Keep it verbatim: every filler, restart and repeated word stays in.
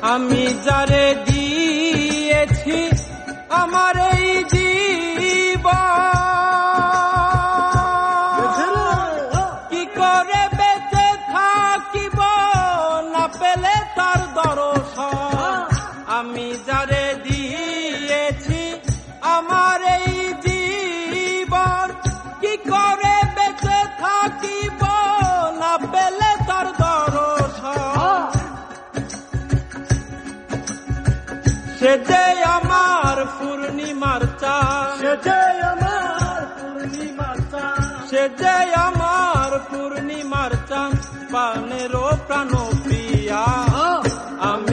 আমি যারে দিয়েছি আমার এই জীবন, কি করে বেঁচে থাকিব না পেলে তার দর্শন। আমি যারে দিয়েছি আমার এই জীবন, কি করে বেঁচে থাকিব না পেলে তার দর্শন। সে যে আমার পূর্ণিমার চাঁদ, সে যে আমার পূর্ণিমার চাঁদ, সে যে আমার পূর্ণিমার চাঁদ, প্রাণেরও প্রাণ প্রিয়া। আমি